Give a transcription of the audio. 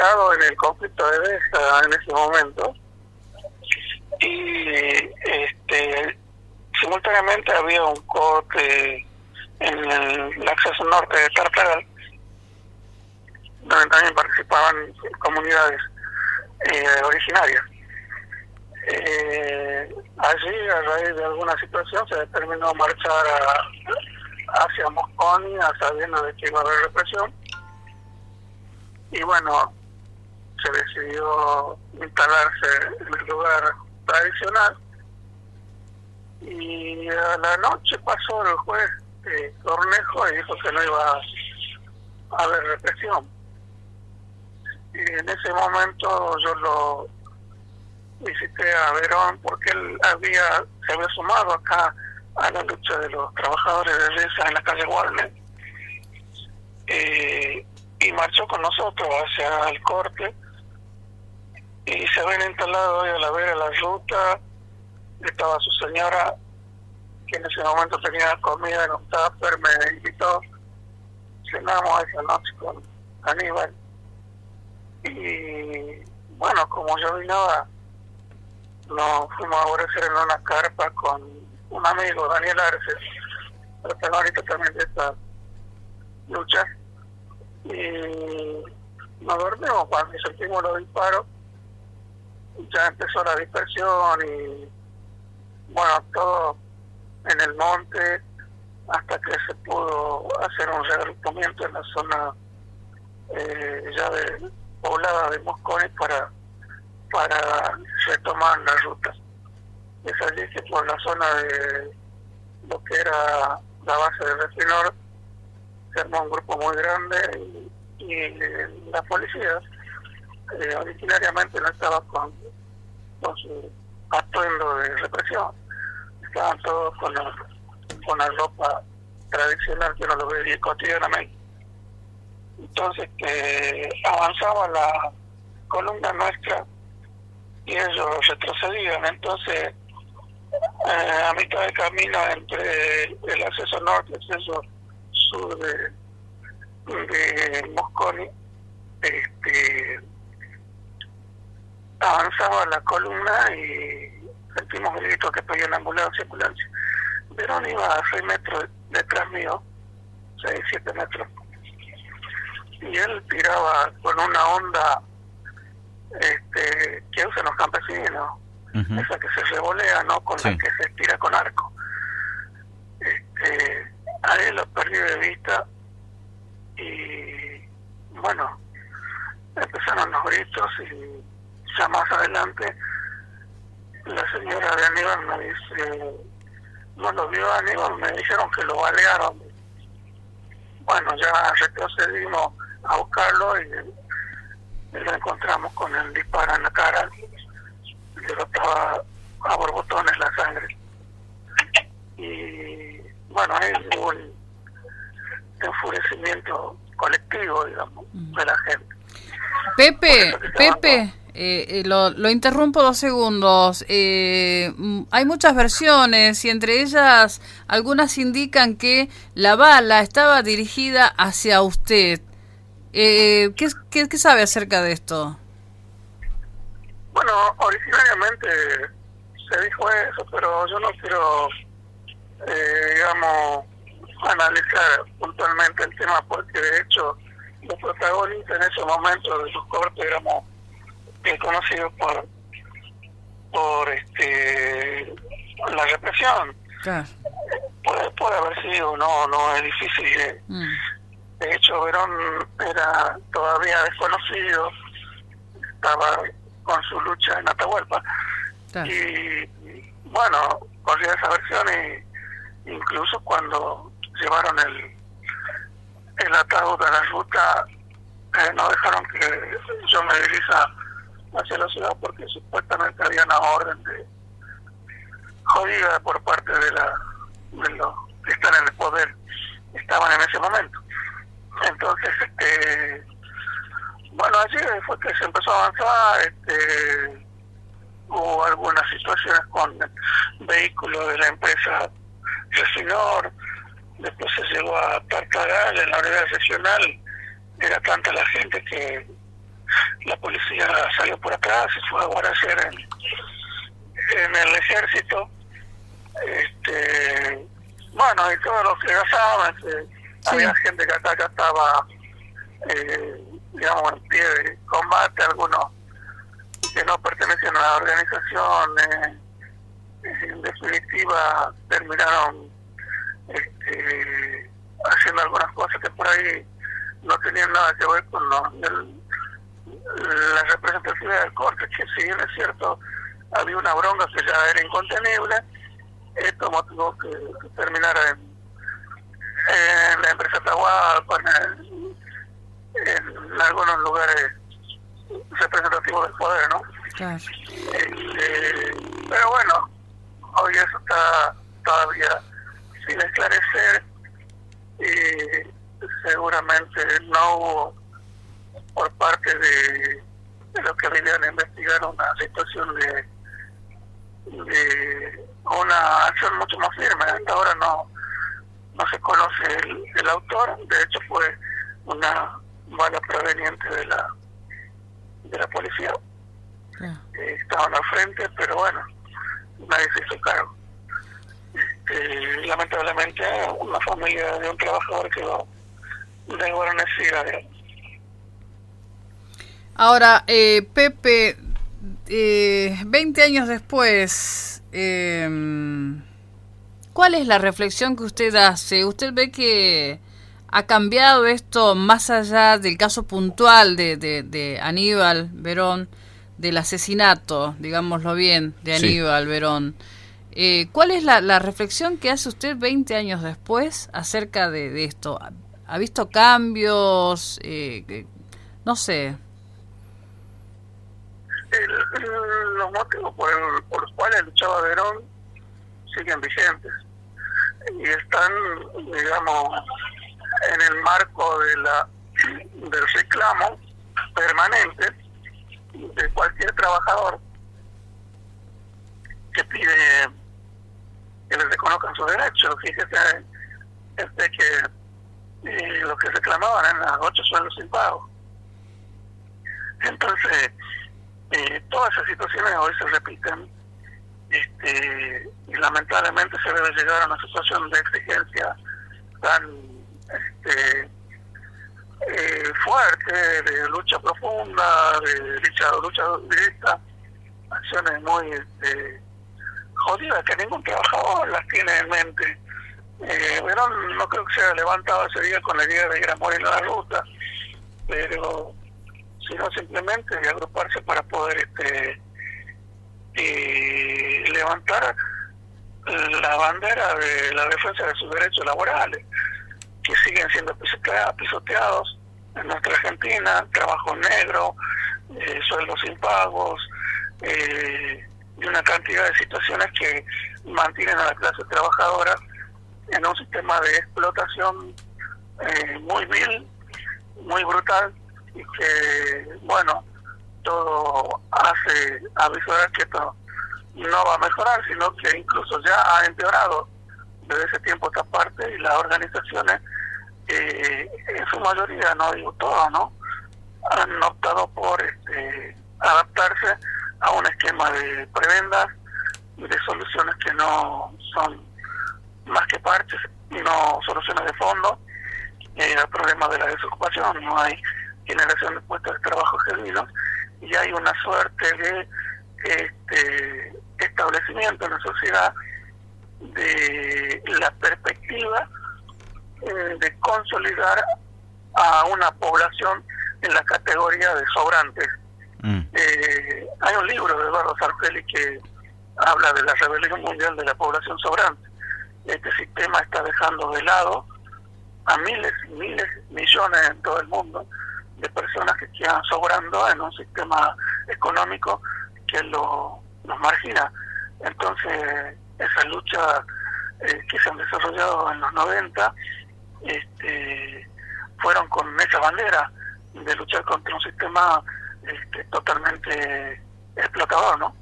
involucrado en el conflicto de Deza en ese momento, y simultáneamente había un corte en el acceso norte de Tartagal, donde también participaban comunidades originarias. Allí, a raíz de alguna situación, se determinó marchar hacia Mosconi, a sabiendo de que iba a haber represión, y bueno, se decidió instalarse en el lugar tradicional, y a la noche pasó el juez Cornejo y dijo que no iba a haber represión. Y en ese momento yo lo visité a Verón, porque él se había sumado acá a la lucha de los trabajadores de Deza en la calle Warner, y marchó con nosotros hacia el corte, y se habían instalado hoy a la vera de la ruta. Estaba su señora, que en ese momento tenía comida en un tupper, me invitó, cenamos esa noche con Aníbal, y bueno, como yo vinaba, nos fuimos a guarecer en una carpa con un amigo, Daniel Arce, protagonista también de esta lucha, y nos dormimos cuando sentimos los disparos. Ya empezó la dispersión y bueno, todo en el monte, hasta que se pudo hacer un reagrupamiento en la zona ya poblada de Mosconi para retomar la ruta. Es allí que por la zona de lo que era la base de Refinor se armó un grupo muy grande, y la policía originariamente no estaba con su atuendo de represión, estaban todos con la ropa tradicional que uno lo ve cotidianamente. Entonces avanzaba la columna nuestra y ellos retrocedían. Entonces a mitad de camino entre el acceso norte y el acceso sur de Mosconi, avanzaba la columna y sentimos gritos que pedían ambulancia. Verón iba a 6 metros detrás mío, 6, 7 metros, y él tiraba con una onda que usan los campesinos, esa que se revolea, ¿no? Con la que se tira con arco. A él lo perdí de vista, y bueno, empezaron los gritos, y ya más adelante la señora de Aníbal me dice, no lo vio Aníbal, me dijeron que lo balearon. Bueno, ya retrocedimos a buscarlo y lo encontramos con el disparo en la cara, le brotaba a borbotones la sangre, y bueno, ahí hubo un enfurecimiento colectivo, digamos, de la gente. Pepe, lo interrumpo 2 segundos. Hay muchas versiones, y entre ellas algunas indican que la bala estaba dirigida hacia usted. ¿Qué sabe acerca de esto? Bueno, originariamente se dijo eso, pero yo no quiero, digamos, analizar puntualmente el tema, porque de hecho los protagonistas en ese momento de los cortes éramos conocidos por la represión. Claro. Puede haber sido, no es difícil. De hecho, Verón era todavía desconocido, estaba con su lucha en Atahualpa. Claro. Y bueno, corría esa versión, y incluso cuando llevaron el ataúd a la ruta, no dejaron que yo me dirija hacia la ciudad, porque supuestamente había una orden de jodida por parte de los que están en el poder, estaban en ese momento. Entonces, bueno, allí fue que se empezó a avanzar. Hubo algunas situaciones con vehículos de la empresa Refinor, después se llegó a Tartagal, en la unidad seccional. Era tanta la gente que la policía salió por atrás, se fue a guarecer en el ejército. Bueno, y todos los que ya saben que había gente que acá estaba, digamos, en pie de combate, algunos que no pertenecían a la organización, en definitiva terminaron haciendo algunas cosas que por ahí no tenían nada que ver con la representatividad del corte, que si bien es cierto, había una bronca que ya era incontenible. Esto motivó que terminara en la empresa Atahualpa, en algunos lugares representativos del poder, ¿no? Claro. Pero bueno, hoy eso está todavía sin esclarecer y seguramente no hubo por parte de los que vinieron a investigar una situación de una acción mucho más firme. Hasta ahora no se conoce el autor. De hecho fue una bala proveniente de la policía. Estaban al frente, pero bueno, nadie se hizo cargo. Lamentablemente una familia de un trabajador quedó desguarnecida. Ahora, Pepe, 20 años después, ¿cuál es la reflexión que usted hace? ¿Usted ve que ha cambiado esto más allá del caso puntual de Aníbal Verón, del asesinato, digámoslo bien, de Aníbal Verón? ¿Cuál es la reflexión que hace usted 20 años después acerca de esto? ¿Ha visto cambios? No sé. Los motivos por los cuales luchaba Verón siguen vigentes y están, digamos, en el marco del reclamo permanente de cualquier trabajador que pide que les reconozcan sus derechos. Fíjese que lo que reclamaban eran 8 sueldos sin pago. Entonces, todas esas situaciones hoy se repiten, y lamentablemente se debe llegar a una situación de exigencia tan fuerte, de lucha profunda, de lucha directa, acciones muy jodidas que ningún trabajador las tiene en mente. Verón no creo que se haya levantado ese día con la idea de ir a morir en la ruta, pero sino simplemente de agruparse para poder levantar la bandera de la defensa de sus derechos laborales, que siguen siendo pisoteados en nuestra Argentina: trabajo negro, sueldos sin pagos, y una cantidad de situaciones que mantienen a la clase trabajadora en un sistema de explotación muy vil, muy brutal, y que, bueno, todo hace avisar que esto no va a mejorar, sino que incluso ya ha empeorado desde ese tiempo esta parte, y las organizaciones, en su mayoría, no digo todas, ¿no?, han optado por adaptarse a un esquema de prebendas, de soluciones que no son más que parches, no soluciones de fondo al problema de la desocupación. No hay generación de puestos de trabajo genuinos, y hay una suerte de establecimiento en la sociedad de la perspectiva de consolidar a una población en la categoría de sobrantes. Hay un libro de Eduardo Sarfeli que habla de la rebelión mundial de la población sobrante. Este sistema está dejando de lado a miles y miles, millones en todo el mundo de personas que quedan sobrando en un sistema económico que los margina. Entonces, esa lucha que se han desarrollado en los 90 fueron con esa bandera de luchar contra un sistema totalmente explotador, ¿no?